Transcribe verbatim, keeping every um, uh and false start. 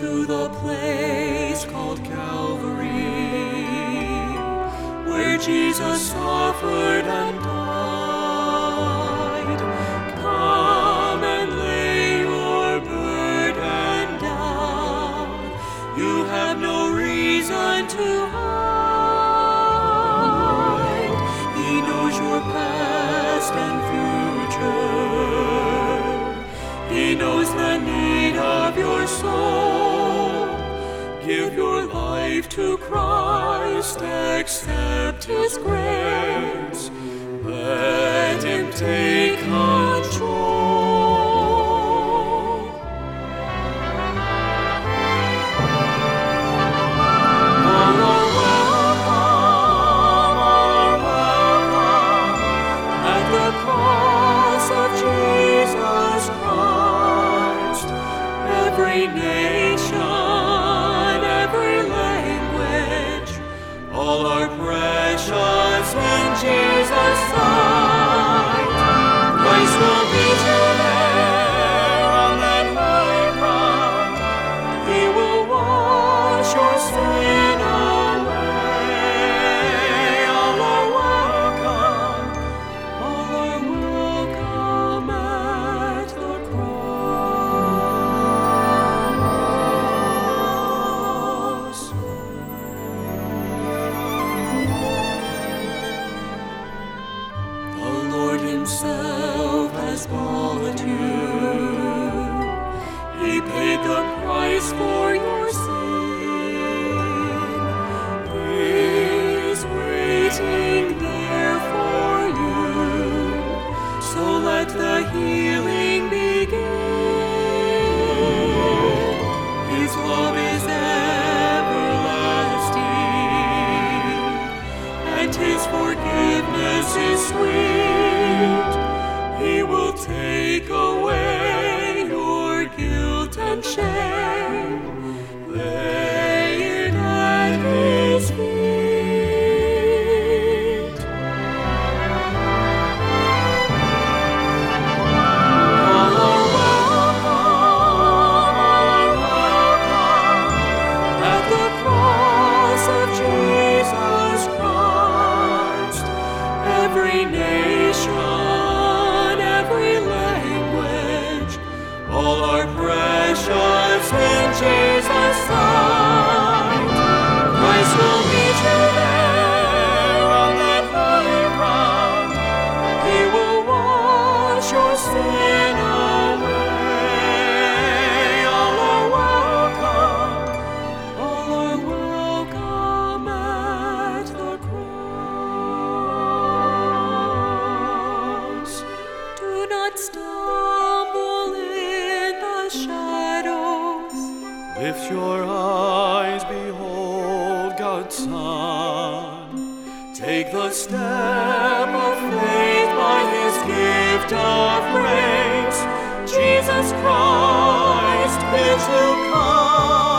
to the place called Calvary, where Jesus suffered and died. Come and lay your burden down. You have no reason to hide. He knows your past and future. He knows the need of your soul. Give your life to Christ, accept His grace, let Him take control. All are welcome, all are welcome at the cross of Jesus Christ. Every nation, every language, all are precious in Jesus' sight. Christ will meet you there on that high ground. He will wash your sin away. All are welcome, all are welcome at the cross. The Lord Himself has bought you. He paid the price for your sin. He's waiting there for you. So let the healing begin. His love is everlasting, and His forgiveness is sweet. He will take away your guilt and shame. Lay it at His feet. All are welcome, all are welcome at the cross of Jesus Christ. Every nation, every language, all are precious in Jesus' sight. Christ will meet you there on that high ground. He will wash your sin away. All are welcome, all are welcome at the cross. Do not stumble in the shadows. Lift your eyes, behold God's Son. Take the step of faith by His gift of grace. Jesus Christ bids you come.